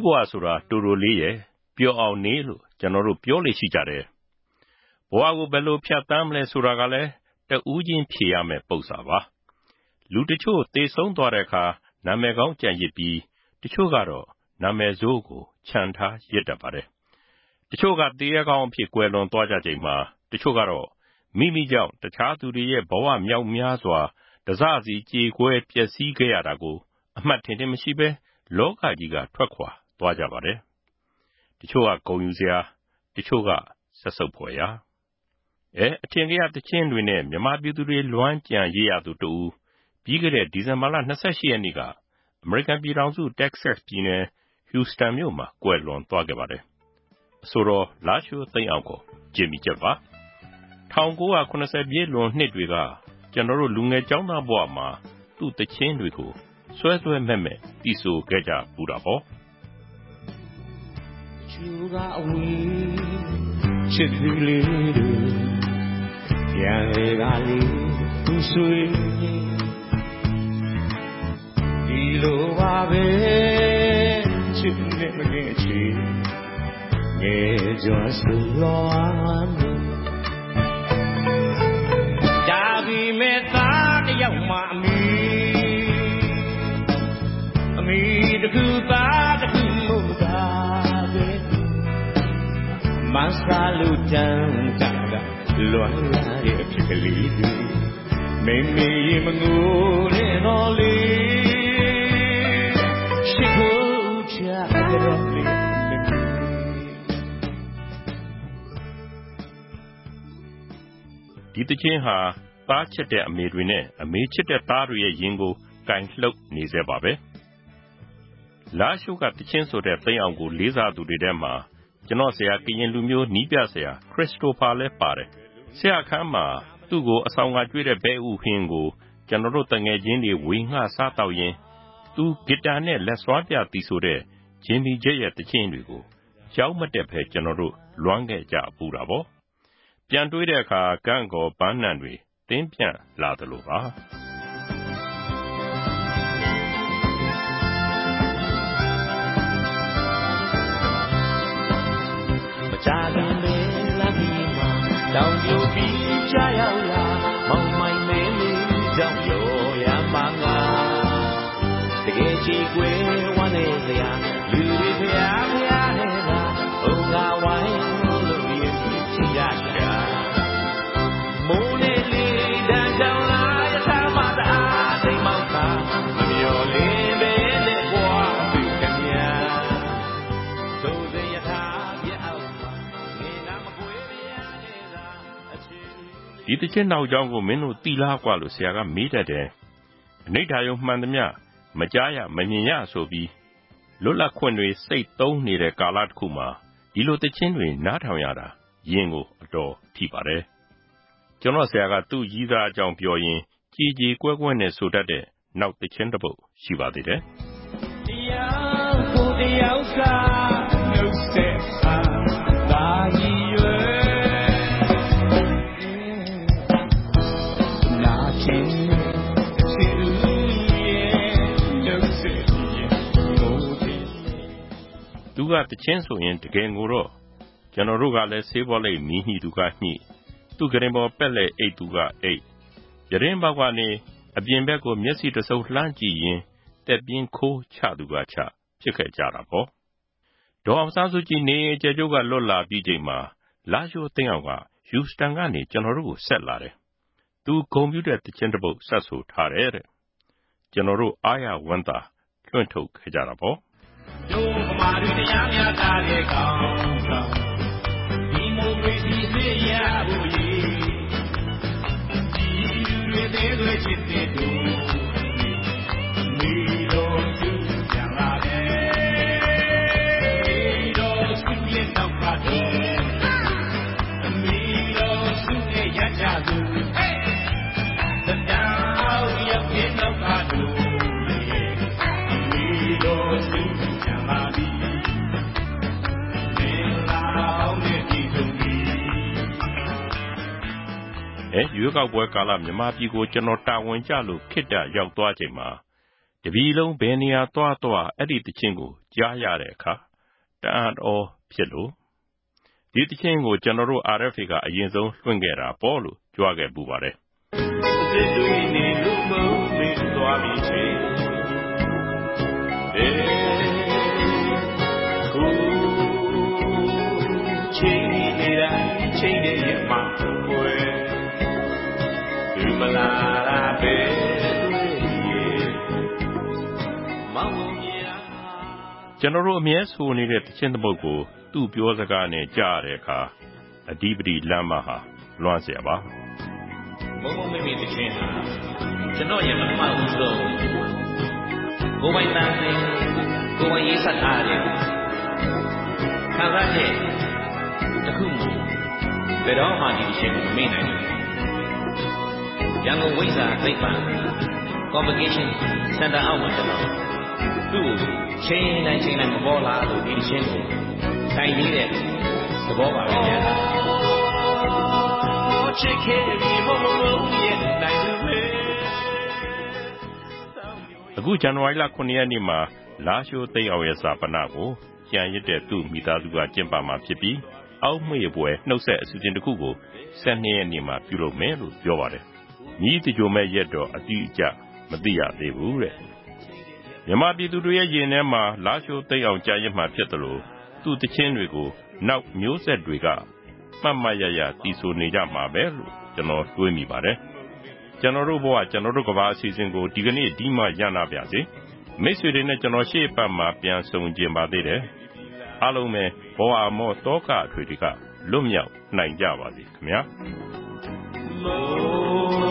ဘဝဆိုတာတူတူလေးရဲ့ပျော်အောင်နေလို့ကျွန်တော်တို့ပြောလေရှိကြတယ်ဘဝကိုဘယ်လိုဖြတ်သန်းမလဲဆိုတာကလည်းတဦးချင်းဖြေရမယ်ပုံစံပါလူတချို့သေဆုံးသွားတဲ့အခါနာမည်ကောင်းကြံရစ်ပြီးတချို့ကတော့နာမည်ဆိုးကိုခြံထားရစ်တတ်ပါတယ်တချို့ကတေးရကောင်းအဖြစ်ကွယ်လွန်သွားကြချိန်မှာတချို့ကတော့မိမိကြောင့်တခြားသူတွေရဲ့ဘဝမြောက်များစွာတစစီကြေကွဲပျက်စီးခဲ့ရတာကိုအမှတ်ထင်ထင်မရှိဘဲလောကကြီးကထွက်ခွာသွားကြပါတယ်တချို့ကဂုဏ်ယူစရာတချို့ကဆက်ဆုပ်ဖွယ်ရာအထင်ကရသချင်းတွေနဲ့မြမပြည်သူတွေလွမ်းကြံရရသူတူပြီးခဲ့တဲ့ဒီဇင်ဘာလ28ရက်နေ့ကအမေရိကန်ပြည်ထောင်စုတက္ကဆက်ပြည်နယ်ဟူစတန်မြို့မှာကွယ်လွန်သွားခဲ့ပါတယ်အဆိုတော်လာရှိုးသိန်းအောင်ကိုဂျင်မီချက်ပါ1980ပြည့်လွန်နှစ်တွေကကျွန်တော်တို့လူငယ်ကျောင်းသားဘဝမှာသူ့သချင်းတွေကိုဆွဲဆွဲမဲ့မဲ့တီးဆိုခဲ့ကြပူတာပေါ့ချူကအဝေးချစ်သူလေးတို့ရန်လေကလေးသူဆွေဒီလိုပါပဲချစ်နေမငယ်ချီငယ်ကျော်ဆိုလောဒါဘီမဲ့သားတယောက်မှအမီတခုသားတခုမို့သာပဲမဆာလူတန်းတာကလွန်လာရဲ့ဖြစ်ကလေးတွေမေမေမငိုနဲ့တော့လေရှိခိုးချကြတော့လေဒီတခြင်းဟာသားချစ်တဲ့အမေတွေနဲ့အမေချစ်တဲ့သားတွေရဲ့ရင်ကိုကင်လှုပ်နေစေပါပဲလာရှိုးကတခြင်းဆိုတဲ့သိန်းအောင်ကိုလေးစားသူတွေထဲမှာကျွန်တော်ဆရာကရင်လူမျိုးနီးပြဆရာခရစ်စတိုဖာလည်းပါတယ်ဆရာခမ်းမှာသူ့ကိုအဆောင်ကကျွေးတဲ့ဘဲဥဟင်းကိုကျွန်တော်တို့တငယ်ချင်းတွေဝေငှစားတော့ရင်သူဂီတာနဲ့လက်စွမ်းပြတီးဆိုတဲ့ဂျင်မီဂျက်ရဲ့တခြင်းတွေကိုကြောက်မတက်ပဲကျွန်တော်တို့လွမ်းခဲ့ကြပူတာပေါ့ပြန်တွေးတဲ့အခါကန့်ကောပန်းနံတွေတင်းပြန့်လာသလိုပါကြာရင်လေလာပြီးမှတောင်ပြိုပြီးကြရောက်လာမောင်မိုင်မဲလေးကြောင့်ရောရမှာငါတကယ်ချီကွယ်ဝမ်းနေစရာလူတွေဖျားဖျားနေတာဘုံကဝိုင်းလို့ရည်ချရရှာမိုးလေးလေးတန်းတောင်လာရထားမှတအားသိမောက်တာမမျော်လင်းပဲနဲ့ဘွားသူကမြာသို့စင်ရထားပြအောင်ဒီတခြင်းနောက်ကြောင်းကိုမင်းတို့တီလားกว่าလို့ဆရာကမေးတတ်တယ်အနိဋ္ဌာယုံမှန်သမျှမကြားရမမြင်ရဆိုပြီးလွတ်လပ်ခွင့်တွေစိတ်သုံးနေတဲ့ကာလတစ်ခုမှာဒီလိုတခြင်းတွေနားထောင်ရတာရင်ကိုအတော်ထိပါတယ်ကျွန်တော်ဆရာကသူ့ရည်သားအကြောင်းပြောရင်ကြည်ကြည်ကွဲကွဲနဲ့ဆိုတတ်တဲ့နောက်တခြင်းတစ်ပုဒ်ရှိပါသေးတယ်တရားကိုတရားစာနှုတ်ဆက်ပါလာကြီးသူကတချင်းဆိုရင်တကယ်ငိုတော့ကျွန်တော်တို့ကလည်းဆေးဘောလိတ်မီးညှိသူကညှိသူကရင်ပေါ်ပက်လက်အိတ်သူကအိတ်ရရင်ဘောက်ကနေအပြင်ဘက်ကိုမျက်စိတစုံလှမ်းကြည့်ရင်တက်ပြင်းခိုးချသူကချဖြစ်ခဲ့ကြတာပေါ့ဒေါ်အောင်ဆန်းစုကြည်နေကျေကျုပ်ကလွတ်လာပြီးချိန်မှာလာရှိုးသိန်းအောင်ကယူစတန်ကနေကျွန်တော်တို့ကိုဆက်လာတယ်သူဂုံပြူတဲ့တချင်းတစ်ပုဒ်ဆက်ဆိုထားတယ်တဲ့ကျွန်တော်တို့အားရဝမ်းသာလွှင့်ထုတ်ခဲ့ကြတာပေါ့ဒုဗမာတွေတရားများတာတဲ့ကောင်းဆောင်ဒီမိုကရေစီစေရဖို့ရည်ဒီလူတွေသေးသွေးချစ်တဲ့သူမိတော်သူကြလာတယ်မိတော်သူရဲ့နောက်ပါတယ်မိတော်သူရဲ့ရကြသူတတောင်ရောက်တဲ့နောက်ပါတယ်မိတော်သူရွေးကောက်ပွဲကာလမြန်မာပြည်ကိုကျွန်တော်တာဝန်ကျလို့ခေတ္တရောက်သွားချိန်မှာတပြည်လုံးဘယ်နေရာသွားအဲ့ဒီတချင်းကိုကြားရတဲ့အခါတအံ့ဩဖြစ်လို့ဒီတခြင်းကိုကျွန်တော်တို့ RFA ကအရင်ဆုံးလွှင့်ခဲ့တာပေါ့လို့ကြွားခဲ့ပူပါတယ်ကျွန်တော်တို့အမြဲဆိုနေတဲ့တခြင်းတစ်ပုဒ်ကိုသူ့ပြောစကားနဲ့ကြားရတဲ့အခါအဓိပတိလမ်းမဟာလွမ်းเสียပါမုံမမေတခြင်းဟာကျွန်တော်ရဲ့ပထမဦးဆုံးကိုယ်ပိုင်တန်စင်ကိုယ်ပိုင်ရေးဆက်ထားတဲ့ခံစားချက်တစ်ခုမှဘယ်တော့မှဒီရှင်ကိုမမေ့နိုင်ဘူးရန်ကုန်ဝိဇ္ဇာသိပ္ပံ Convocation Center အောက်မှာကျွန်တော်သူ့ချိန်တိုင်းမပေါ်လာလို့ဒီရှင်ကိုတိုင်နေတဲ့သဘောပါပဲညာချစ်ခဲ့ပြီးမမရဲ့နိုင်သူပဲအခုဇန်နဝါရီလ9ရက်နေ့မှာလာရှိုးသိန်းအောင်ရဲ့စာပနကိုကြံရစ်တဲ့သူ့မိသားစုကကျင့်ပမှာဖြစ်ပြီးအောက်မေ့ပွဲနှုတ်ဆက်အစီအစဉ်တစ်ခုကို12ရက်နေ့မှာပြုလုပ်မယ်လို့ပြောပါတယ်ညီတကြိုမဲ့ရက်တော့အတိအကျမသိရသေးဘူးတဲ့မြန်မာပြည်သူတွေရဲ့ရင်ထဲမှာလာရှိုးသိန်းအောင်ကြာရစ်မှာဖြစ်တယ်လို့သူ့တခြင်းတွေကိုနောက်မျိုးဆက်တွေကမှတ်မှတ်ရရတည်ဆိုနေကြမှာပဲလို့ကျွန်တော်တွေးမိပါတယ်ကျွန်တော်တို့ဘဝကျွန်တော်တို့ကဘာအစီအစဉ်ကိုဒီကနေ့ဒီမှရနာပါစေမိတ်ဆွေတွေနဲ့ကျွန်တော်ရှေ့ပတ်မှာပြန်ဆုံကျင်ပါသေးတယ်အားလုံးပဲဘဝမောတောကအထွေတွေကလွတ်မြောက်နိုင်ကြပါစေခင်ဗျာ